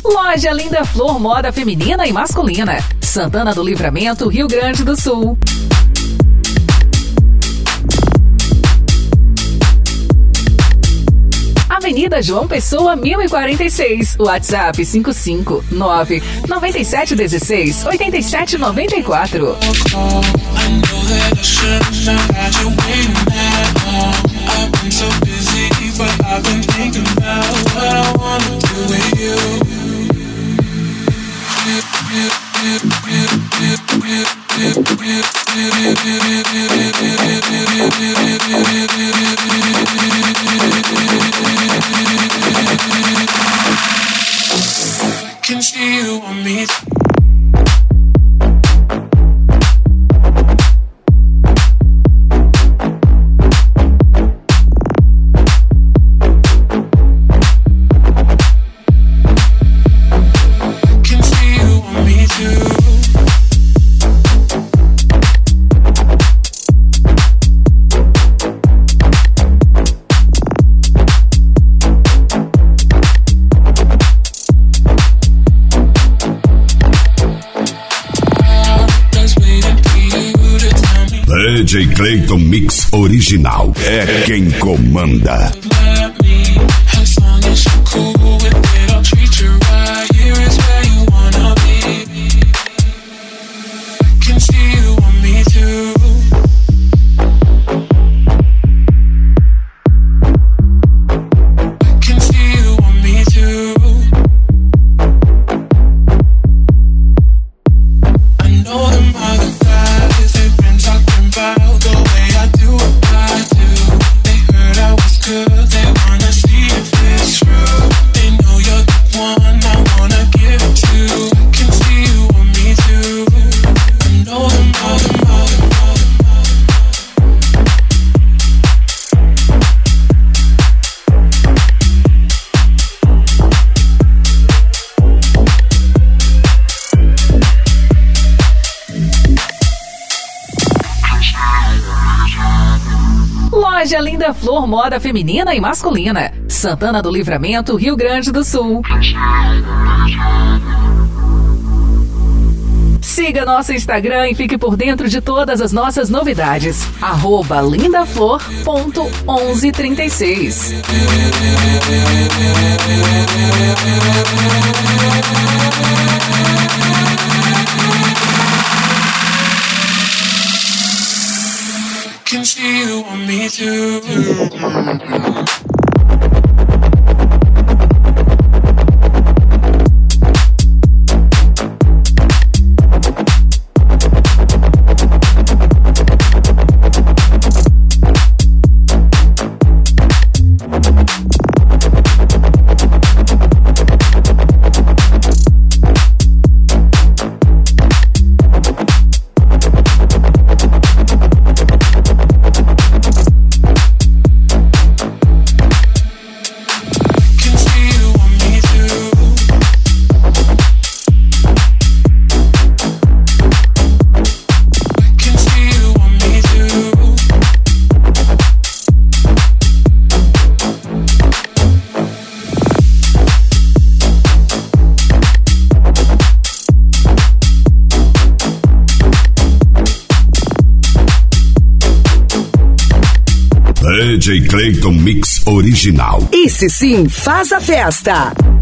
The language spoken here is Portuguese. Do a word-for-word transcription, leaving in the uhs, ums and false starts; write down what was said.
Loja Linda Flor, moda feminina e masculina. Santana do Livramento, Rio Grande do Sul. Avenida João Pessoa, mil e quarenta e seis. WhatsApp cinco cinco nove nove sete um seis oito sete nove quatro. Can see you on me. D J Clayton Mix Original é quem comanda. Loja Linda Flor, moda feminina e masculina. Santana do Livramento, Rio Grande do Sul. Siga nosso Instagram e fique por dentro de todas as nossas novidades. Arroba lindaflor ponto onze trinta e seis. Can see you on me too. D J Clayton Mix Original. Esse sim faz a festa.